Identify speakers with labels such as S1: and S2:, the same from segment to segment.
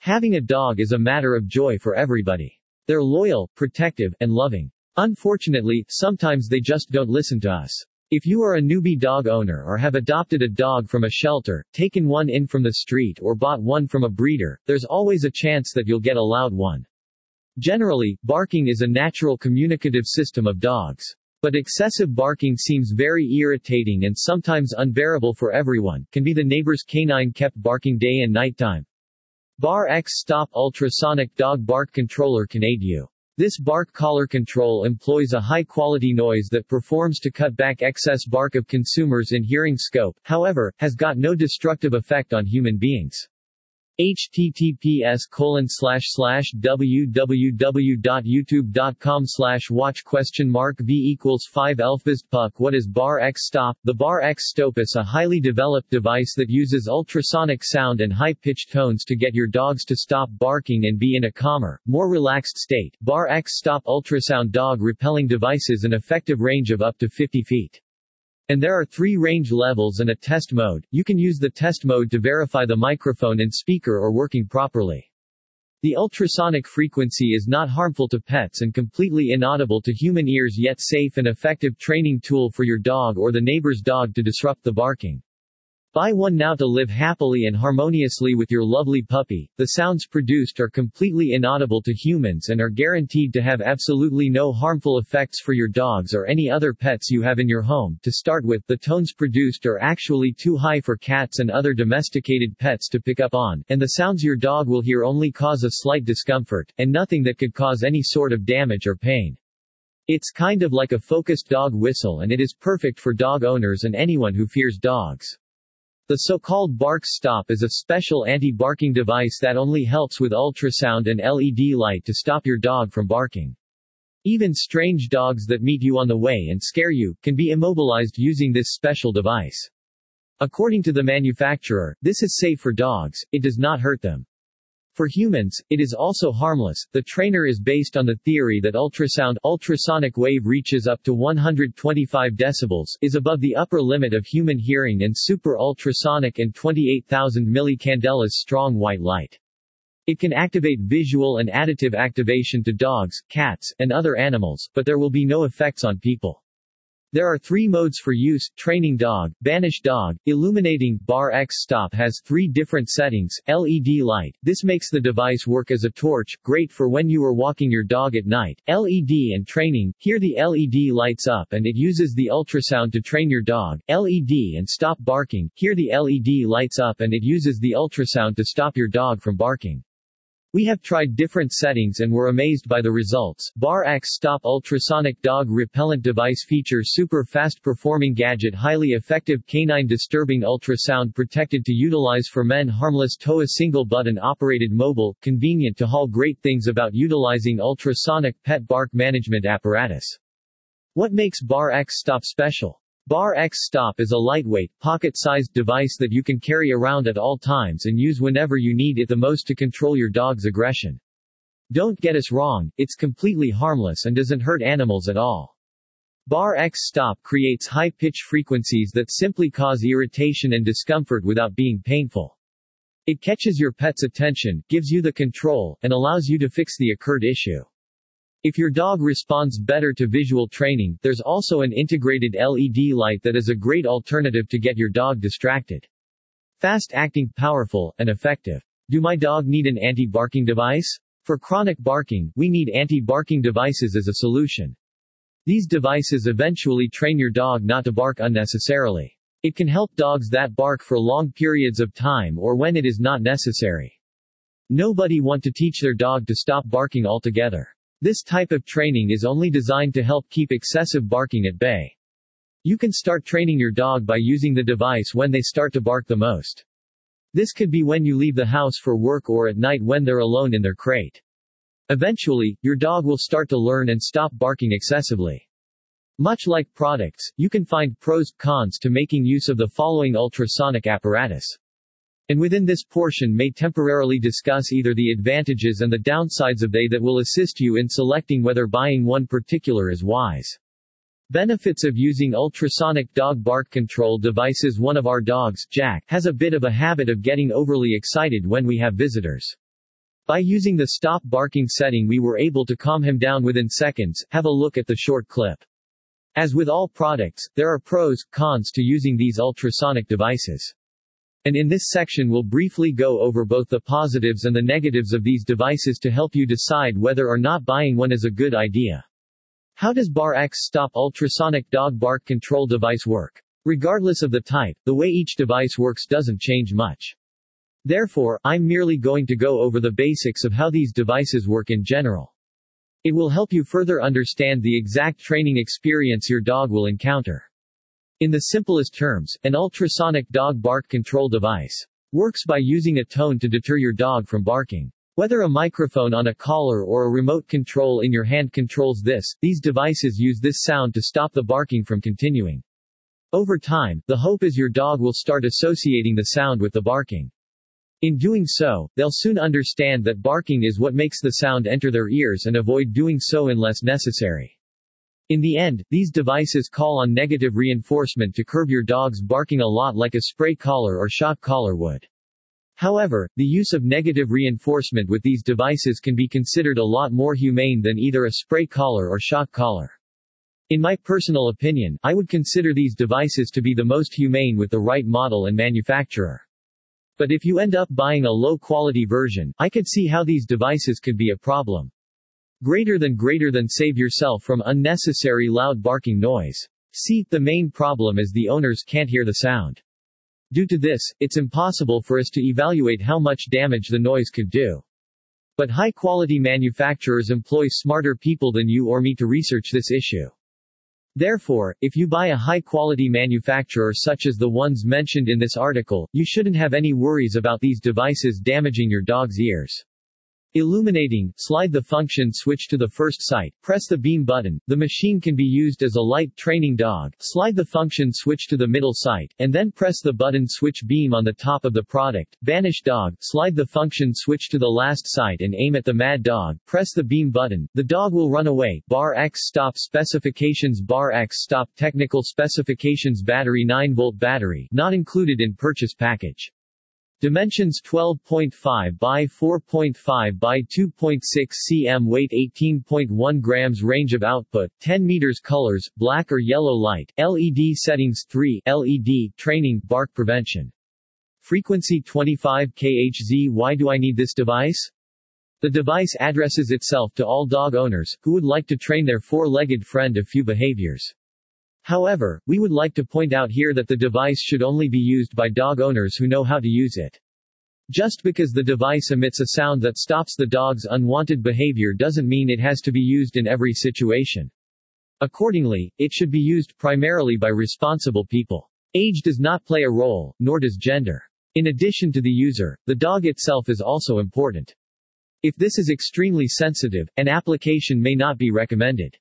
S1: Having a dog is a matter of joy for everybody. They're loyal, protective, and loving. Unfortunately, sometimes they just don't listen to us. If you are a newbie dog owner or have adopted a dog from a shelter, taken one in from the street or bought one from a breeder, there's always a chance that you'll get a loud one. Generally, barking is a natural communicative system of dogs. But excessive barking seems very irritating and sometimes unbearable for everyone, can be the neighbor's canine kept barking day and nighttime. Bar X Stop Ultrasonic Dog Bark Controller can aid you. This bark collar control employs a high-quality noise that performs to cut back excess bark of consumers in hearing scope, however, has got no destructive effect on human beings. https://www.youtube.com/watch?v=5 What is Bar X Stop? The Bar X Stop is a highly developed device that uses ultrasonic sound and high-pitched tones to get your dogs to stop barking and be in a calmer, more relaxed state. Bar X Stop ultrasound dog repelling device is an effective range of up to 50 feet. And there are 3 range levels and a test mode. You can use the test mode to verify the microphone and speaker are working properly. The ultrasonic frequency is not harmful to pets and completely inaudible to human ears, yet safe and effective training tool for your dog or the neighbor's dog to disrupt the barking. Buy one now to live happily and harmoniously with your lovely puppy. The sounds produced are completely inaudible to humans and are guaranteed to have absolutely no harmful effects for your dogs or any other pets you have in your home. To start with, the tones produced are actually too high for cats and other domesticated pets to pick up on, and the sounds your dog will hear only cause a slight discomfort, and nothing that could cause any sort of damage or pain. It's kind of like a focused dog whistle, and it is perfect for dog owners and anyone who fears dogs. The so-called Bark Stop is a special anti-barking device that only helps with ultrasound and LED light to stop your dog from barking. Even strange dogs that meet you on the way and scare you can be immobilized using this special device. According to the manufacturer, this is safe for dogs, it does not hurt them. For humans, it is also harmless. The trainer is based on the theory that ultrasonic wave reaches up to 125 decibels, is above the upper limit of human hearing, and super ultrasonic and 28,000 millicandelas strong white light. It can activate visual and additive activation to dogs, cats, and other animals, but there will be no effects on people. There are 3 modes for use: training dog, banish dog, illuminating. Bar X Stop has 3 different settings. LED light. This makes the device work as a torch, great for when you are walking your dog at night. LED and training. Here the LED lights up and it uses the ultrasound to train your dog. LED and stop barking. Here the LED lights up and it uses the ultrasound to stop your dog from barking. We have tried different settings and were amazed by the results. Bar X Stop ultrasonic dog repellent device features super fast performing gadget, highly effective canine disturbing ultrasound protected to utilize for men, harmless TOA single button operated mobile, convenient to haul. Great things about utilizing ultrasonic pet bark management apparatus. What makes Bar X Stop special? Bar X Stop is a lightweight, pocket-sized device that you can carry around at all times and use whenever you need it the most to control your dog's aggression. Don't get us wrong, it's completely harmless and doesn't hurt animals at all. Bar X Stop creates high-pitch frequencies that simply cause irritation and discomfort without being painful. It catches your pet's attention, gives you the control, and allows you to fix the occurred issue. If your dog responds better to visual training, there's also an integrated LED light that is a great alternative to get your dog distracted. Fast-acting, powerful, and effective. Do my dog need an anti-barking device? For chronic barking, we need anti-barking devices as a solution. These devices eventually train your dog not to bark unnecessarily. It can help dogs that bark for long periods of time or when it is not necessary. Nobody wants to teach their dog to stop barking altogether. This type of training is only designed to help keep excessive barking at bay. You can start training your dog by using the device when they start to bark the most. This could be when you leave the house for work or at night when they're alone in their crate. Eventually, your dog will start to learn and stop barking excessively. Much like products, you can find pros, cons to making use of the following ultrasonic apparatus. And within this portion may temporarily discuss either the advantages and the downsides of they that will assist you in selecting whether buying one particular is wise. Benefits of using ultrasonic dog bark control devices. One of our dogs, Jack, has a bit of a habit of getting overly excited when we have visitors. By using the stop barking setting we were able to calm him down within seconds. Have a look at the short clip. As with all products, there are pros, cons to using these ultrasonic devices. And in this section we'll briefly go over both the positives and the negatives of these devices to help you decide whether or not buying one is a good idea. How does BAR-X Stop ultrasonic dog bark control device work? Regardless of the type, the way each device works doesn't change much. Therefore, I'm merely going to go over the basics of how these devices work in general. It will help you further understand the exact training experience your dog will encounter. In the simplest terms, an ultrasonic dog bark control device works by using a tone to deter your dog from barking. Whether a microphone on a collar or a remote control in your hand controls this, these devices use this sound to stop the barking from continuing. Over time, the hope is your dog will start associating the sound with the barking. In doing so, they'll soon understand that barking is what makes the sound enter their ears and avoid doing so unless necessary. In the end, these devices call on negative reinforcement to curb your dog's barking a lot like a spray collar or shock collar would. However, the use of negative reinforcement with these devices can be considered a lot more humane than either a spray collar or shock collar. In my personal opinion, I would consider these devices to be the most humane with the right model and manufacturer. But if you end up buying a low-quality version, I could see how these devices could be a problem. Greater than save yourself from unnecessary loud barking noise. See, the main problem is the owners can't hear the sound. Due to this, it's impossible for us to evaluate how much damage the noise could do. But high-quality manufacturers employ smarter people than you or me to research this issue. Therefore, if you buy a high-quality manufacturer such as the ones mentioned in this article, you shouldn't have any worries about these devices damaging your dog's ears. Illuminating, slide the function switch to the first sight, press the beam button, the machine can be used as a light training dog, slide the function switch to the middle sight, and then press the button switch beam on the top of the product, banish dog, slide the function switch to the last sight and aim at the mad dog, press the beam button, the dog will run away. BAR-X Stop specifications. BAR-X Stop technical specifications. Battery 9-volt battery, not included in purchase package. Dimensions 12.5 by 4.5 by 2.6 cm. Weight 18.1 grams. Range of output 10 meters. Colors, black or yellow light. LED settings 3. LED, training, bark prevention. Frequency 25 kHz. Why do I need this device? The device addresses itself to all dog owners, who would like to train their four-legged friend a few behaviors. However, we would like to point out here that the device should only be used by dog owners who know how to use it. Just because the device emits a sound that stops the dog's unwanted behavior doesn't mean it has to be used in every situation. Accordingly, it should be used primarily by responsible people. Age does not play a role, nor does gender. In addition to the user, the dog itself is also important. If this is extremely sensitive, an application may not be recommended.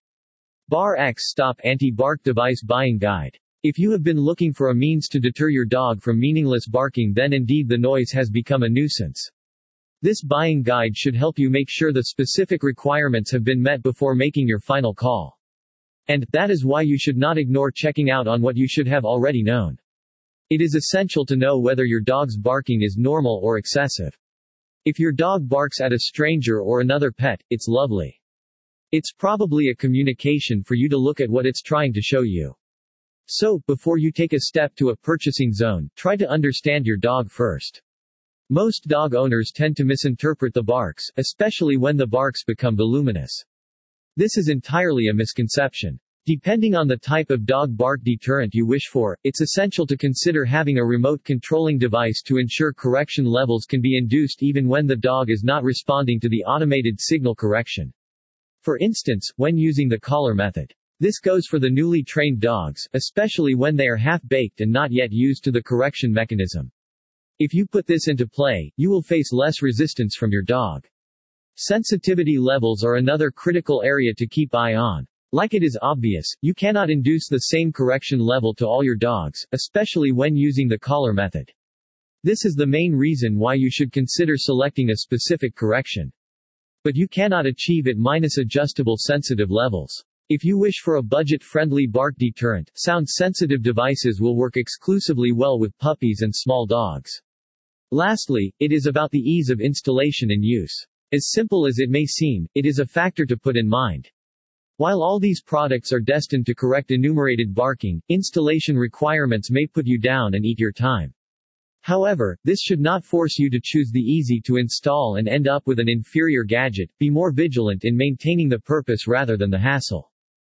S1: BAR-X Stop Anti-Bark Device Buying Guide. If you have been looking for a means to deter your dog from meaningless barking, then indeed the noise has become a nuisance. This buying guide should help you make sure the specific requirements have been met before making your final call. And that is why you should not ignore checking out on what you should have already known. It is essential to know whether your dog's barking is normal or excessive. If your dog barks at a stranger or another pet, it's lovely. It's probably a communication for you to look at what it's trying to show you. So, before you take a step to a purchasing zone, try to understand your dog first. Most dog owners tend to misinterpret the barks, especially when the barks become voluminous. This is entirely a misconception. Depending on the type of dog bark deterrent you wish for, it's essential to consider having a remote controlling device to ensure correction levels can be induced even when the dog is not responding to the automated signal correction. For instance, when using the collar method. This goes for the newly trained dogs, especially when they are half-baked and not yet used to the correction mechanism. If you put this into play, you will face less resistance from your dog. Sensitivity levels are another critical area to keep eye on. Like it is obvious, you cannot induce the same correction level to all your dogs, especially when using the collar method. This is the main reason why you should consider selecting a specific correction. But you cannot achieve it minus adjustable sensitive levels. If you wish for a budget-friendly bark deterrent, sound-sensitive devices will work exclusively well with puppies and small dogs. Lastly, it is about the ease of installation and use. As simple as it may seem, it is a factor to put in mind. While all these products are destined to correct enumerated barking, installation requirements may put you down and eat your time. However, this should not force you to choose the easy to install and end up with an inferior gadget. Be more vigilant in maintaining the purpose rather than the hassle.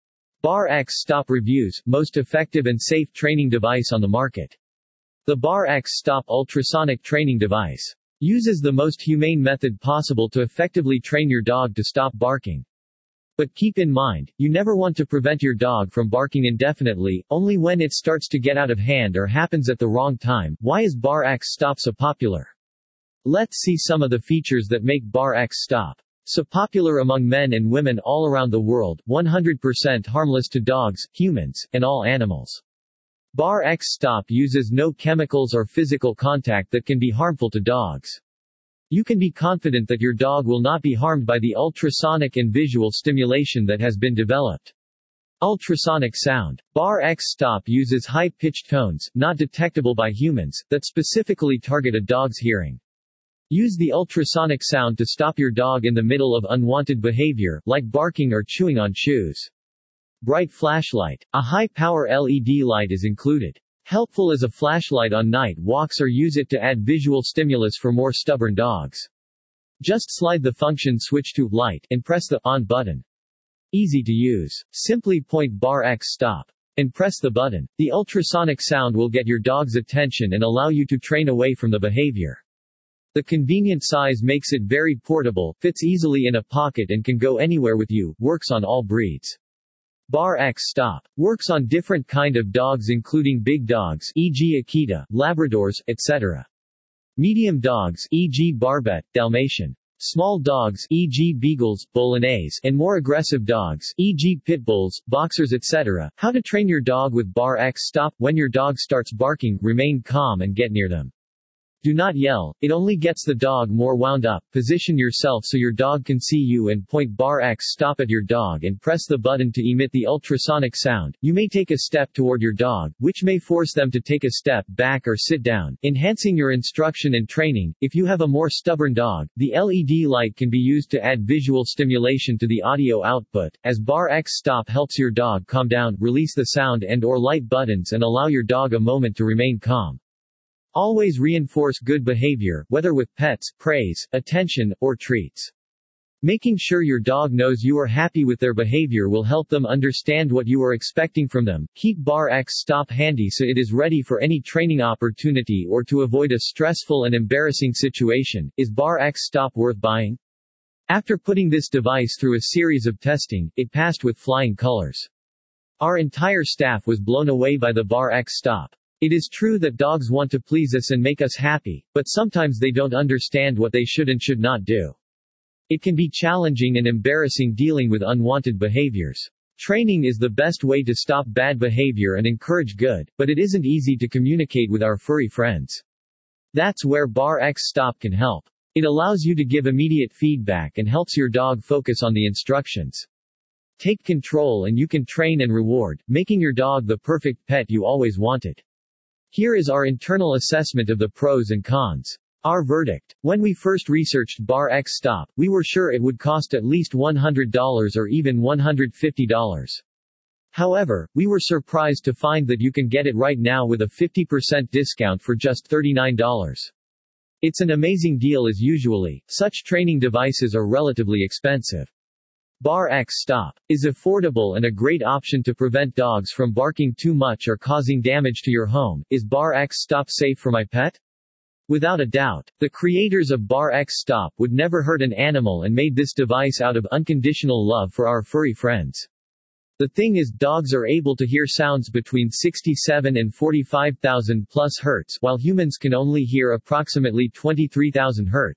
S1: Bar X Stop Reviews, most effective and safe training device on the market. The Bar X Stop ultrasonic training device uses the most humane method possible to effectively train your dog to stop barking. But keep in mind, you never want to prevent your dog from barking indefinitely, only when it starts to get out of hand or happens at the wrong time. Why is Bar X Stop so popular? Let's see some of the features that make Bar X Stop so popular among men and women all around the world. 100% harmless to dogs, humans, and all animals. Bar X Stop uses no chemicals or physical contact that can be harmful to dogs. You can be confident that your dog will not be harmed by the ultrasonic and visual stimulation that has been developed. Ultrasonic sound. Bar X Stop uses high-pitched tones, not detectable by humans, that specifically target a dog's hearing. Use the ultrasonic sound to stop your dog in the middle of unwanted behavior, like barking or chewing on shoes. Bright flashlight. A high-power LED light is included. Helpful as a flashlight on night walks or use it to add visual stimulus for more stubborn dogs. Just slide the function switch to light and press the on button. Easy to use. Simply point Bar X Stop and press the button. The ultrasonic sound will get your dog's attention and allow you to train away from the behavior. The convenient size makes it very portable, fits easily in a pocket and can go anywhere with you, works on all breeds. Bar X Stop works on different kind of dogs including big dogs e.g. Akita, Labradors, etc. Medium dogs e.g. Barbet, Dalmatian. Small dogs e.g. Beagles, Bolognese, and more aggressive dogs e.g. Pit Bulls, Boxers, etc. How to train your dog with Bar X Stop. When your dog starts barking, remain calm and get near them. Do not yell, it only gets the dog more wound up. Position yourself so your dog can see you and point Bar X Stop at your dog and press the button to emit the ultrasonic sound. You may take a step toward your dog, which may force them to take a step back or sit down, enhancing your instruction and training. If you have a more stubborn dog, the LED light can be used to add visual stimulation to the audio output, as Bar X Stop helps your dog calm down, release the sound and/or light buttons and allow your dog a moment to remain calm. Always reinforce good behavior, whether with pets, praise, attention, or treats. Making sure your dog knows you are happy with their behavior will help them understand what you are expecting from them. Keep Bar X Stop handy so it is ready for any training opportunity or to avoid a stressful and embarrassing situation. Is Bar X Stop worth buying? After putting this device through a series of testing, it passed with flying colors. Our entire staff was blown away by the Bar X Stop. It is true that dogs want to please us and make us happy, but sometimes they don't understand what they should and should not do. It can be challenging and embarrassing dealing with unwanted behaviors. Training is the best way to stop bad behavior and encourage good, but it isn't easy to communicate with our furry friends. That's where Bar X Stop can help. It allows you to give immediate feedback and helps your dog focus on the instructions. Take control and you can train and reward, making your dog the perfect pet you always wanted. Here is our internal assessment of the pros and cons. Our verdict. When we first researched Bar X Stop, we were sure it would cost at least $100 or even $150. However, we were surprised to find that you can get it right now with a 50% discount for just $39. It's an amazing deal as usually, such training devices are relatively expensive. Bar X Stop is affordable and a great option to prevent dogs from barking too much or causing damage to your home. Is Bar X Stop safe for my pet? Without a doubt, the creators of Bar X Stop would never hurt an animal and made this device out of unconditional love for our furry friends. The thing is, dogs are able to hear sounds between 67 and 45,000 plus Hz, while humans can only hear approximately 23,000 Hz.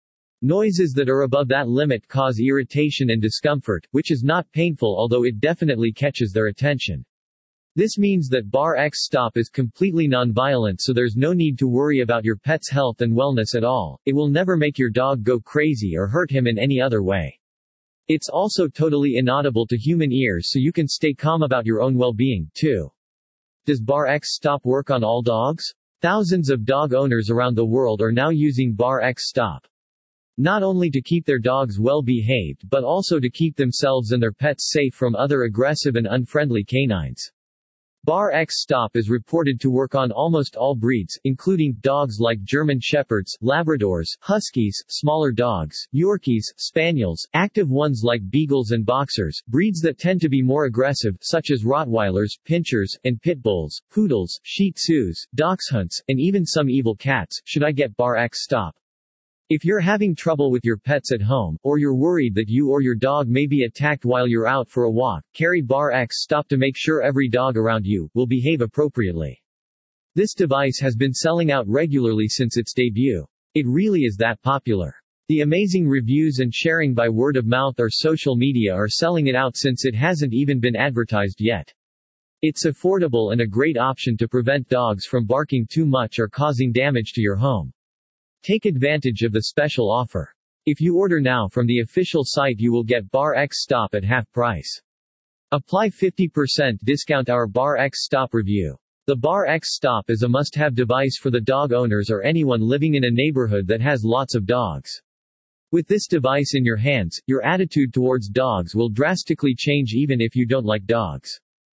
S1: Noises that are above that limit cause irritation and discomfort, which is not painful although it definitely catches their attention. This means that Bar X Stop is completely non-violent, so there's no need to worry about your pet's health and wellness at all. It will never make your dog go crazy or hurt him in any other way. It's also totally inaudible to human ears, so you can stay calm about your own well-being, too. Does Bar X Stop work on all dogs? Thousands of dog owners around the world are now using Bar X Stop. not only to keep their dogs well behaved but also to keep themselves and their pets safe from other aggressive and unfriendly canines. Bar X Stop is reported to work on almost all breeds, including dogs like German Shepherds, Labradors, Huskies, smaller dogs, Yorkies, Spaniels, active ones like Beagles and Boxers, breeds that tend to be more aggressive, such as Rottweilers, Pinschers, and Pit Bulls, Poodles, Shih Tzus, Dachshunds, and even some evil cats. Should I get Bar X Stop? If you're having trouble with your pets at home, or you're worried that you or your dog may be attacked while you're out for a walk, carry Bar X Stop to make sure every dog around you will behave appropriately. This device has been selling out regularly since its debut. It really is that popular. The amazing reviews and sharing by word of mouth or social media are selling it out since it hasn't even been advertised yet. It's affordable and a great option to prevent dogs from barking too much or causing damage to your home. Take advantage of the special offer. If you order now from the official site, you will get Bar X Stop at half price. Apply 50% discount. Our Bar X Stop review. The Bar X Stop is a must-have device for the dog owners or anyone living in a neighborhood that has lots of dogs. With this device in your hands, your attitude towards dogs will drastically change even if you don't like dogs.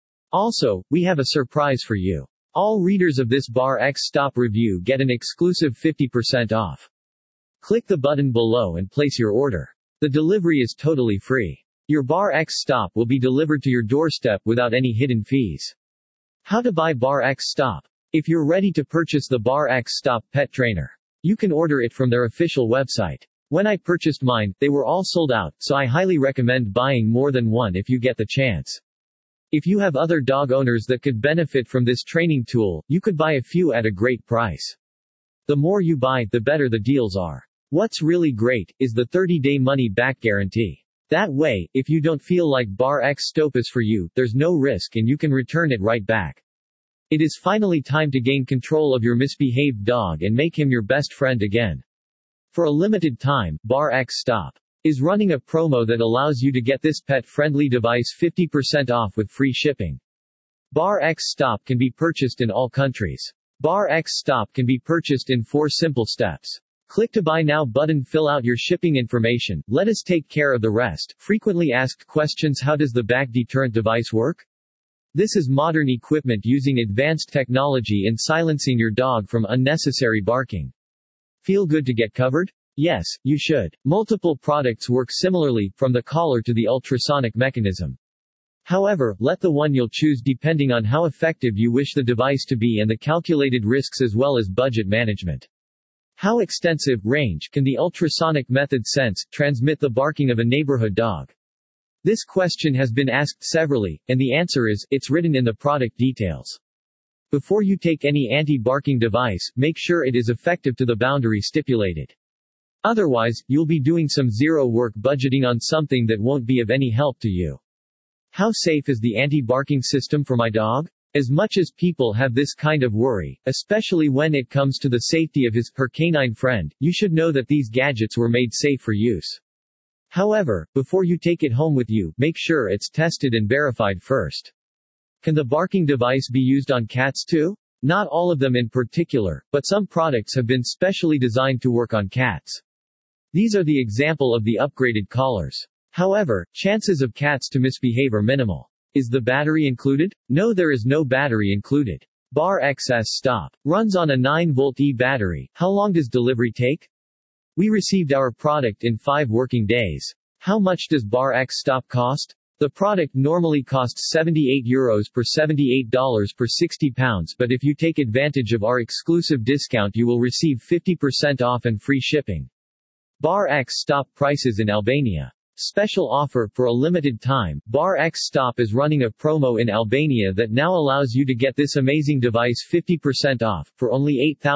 S1: Also, we have a surprise for you. All readers of this Bar X Stop review get an exclusive 50% off. Click the button below and place your order. The delivery is totally free. Your Bar X Stop will be delivered to your doorstep without any hidden fees. How to buy Bar X Stop? If you're ready to purchase the Bar X Stop pet trainer, you can order it from their official website. When I purchased mine, they were all sold out, so I highly recommend buying more than one if you get the chance. If you have other dog owners that could benefit from this training tool, you could buy a few at a great price. The more you buy, the better the deals are. What's really great is the 30-day money-back guarantee. That way, if you don't feel like Bar X Stop is for you, there's no risk and you can return it right back. It is finally time to gain control of your misbehaved dog and make him your best friend again. For a limited time, Bar X Stop is running a promo that allows you to get this pet-friendly device 50% off with free shipping. Bar X Stop can be purchased in all countries. Bar X Stop can be purchased in 4 simple steps. Click to buy now button. Fill out your shipping information. Let us take care of the rest. Frequently asked questions. How does the back deterrent device work? This is modern equipment using advanced technology in silencing your dog from unnecessary barking. Feel good to get covered? Yes, you should. Multiple products work similarly, from the collar to the ultrasonic mechanism. However, let the one you'll choose depending on how effective you wish the device to be and the calculated risks as well as budget management. How extensive range can the ultrasonic method sense, transmit the barking of a neighborhood dog? This question has been asked severally, and the answer is, it's written in the product details. Before you take any anti-barking device, make sure it is effective to the boundary stipulated. Otherwise, you'll be doing some zero work budgeting on something that won't be of any help to you. How safe is the anti-barking system for my dog? As much as people have this kind of worry, especially when it comes to the safety of his/her canine friend, you should know that these gadgets were made safe for use. However, before you take it home with you, make sure it's tested and verified first. Can the barking device be used on cats too? Not all of them in particular, but some products have been specially designed to work on cats. These are the example of the upgraded collars. However, chances of cats to misbehave are minimal. Is the battery included? No, there is no battery included. Bar X Stop runs on a 9-volt E battery. How long does delivery take? We received our product in 5 working days. How much does Bar X Stop cost? The product normally costs €78 per $78 per 60 pounds, but if you take advantage of our exclusive discount you will receive 50% off and free shipping. Bar X Stop prices in Albania. Special offer, for a limited time, Bar X Stop is running a promo in Albania that now allows you to get this amazing device 50% off, for only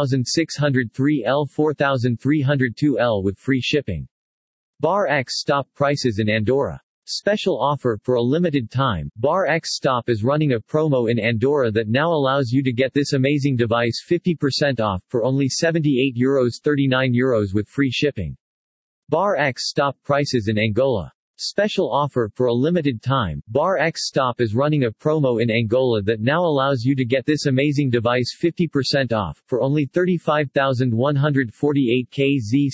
S1: 8,603 L 4,302 L with free shipping. Bar X Stop prices in Andorra. Special offer, for a limited time, Bar X Stop is running a promo in Andorra that now allows you to get this amazing device 50% off, for only €78 €39 with free shipping. Bar X Stop prices in Angola. Special offer, for a limited time, Bar X Stop is running a promo in Angola that now allows you to get this amazing device 50% off, for only 35,148 KZ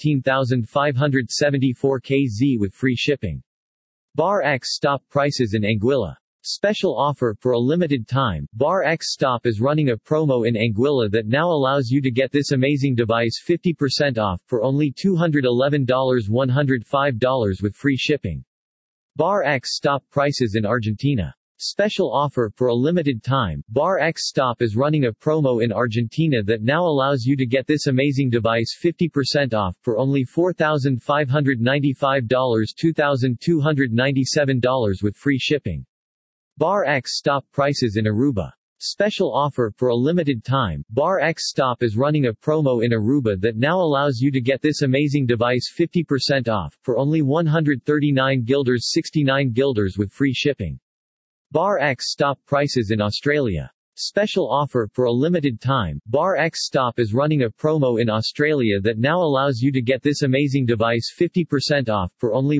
S1: 17,574 KZ with free shipping. Bar X Stop prices in Anguilla. Special offer, for a limited time, Bar X Stop is running a promo in Anguilla that now allows you to get this amazing device 50% off, for only $211.105 with free shipping. Bar X Stop prices in Argentina. Special offer, for a limited time, Bar X Stop is running a promo in Argentina that now allows you to get this amazing device 50% off, for only $4,595 $2,297 with free shipping. Bar X Stop prices in Aruba. Special offer, for a limited time, Bar X Stop is running a promo in Aruba that now allows you to get this amazing device 50% off, for only 139 guilders 69 guilders with free shipping. Bar X Stop prices in Australia. Special offer, for a limited time, Bar X Stop is running a promo in Australia that now allows you to get this amazing device 50% off, for only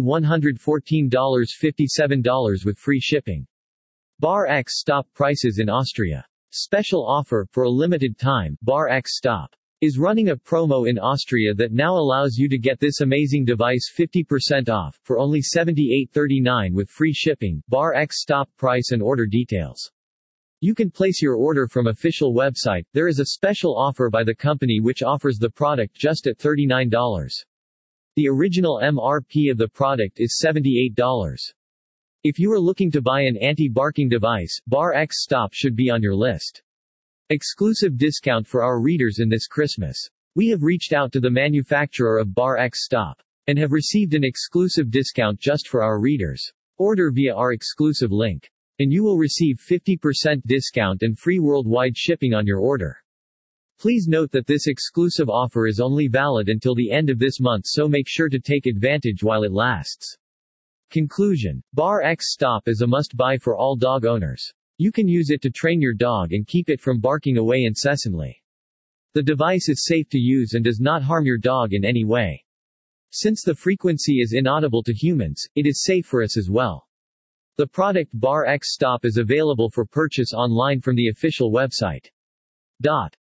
S1: $114.57 with free shipping. Bar X Stop prices in Austria. Special offer, for a limited time, Bar X Stop is running a promo in Austria that now allows you to get this amazing device 50% off, for only $78.39 with free shipping. Bar X Stop price and order details. You can place your order from official website. There is a special offer by the company which offers the product just at $39. The original MRP of the product is $78. If you are looking to buy an anti-barking device, Bar X Stop should be on your list. Exclusive discount for our readers in this Christmas. We have reached out to the manufacturer of Bar X Stop and have received an exclusive discount just for our readers. Order via our exclusive link, and you will receive 50% discount and free worldwide shipping on your order. Please note that this exclusive offer is only valid until the end of this month, so make sure to take advantage while it lasts. Conclusion. Bar X Stop is a must-buy for all dog owners. You can use it to train your dog and keep it from barking away incessantly. The device is safe to use and does not harm your dog in any way. Since the frequency is inaudible to humans, it is safe for us as well. The product Bar X Stop is available for purchase online from the official website.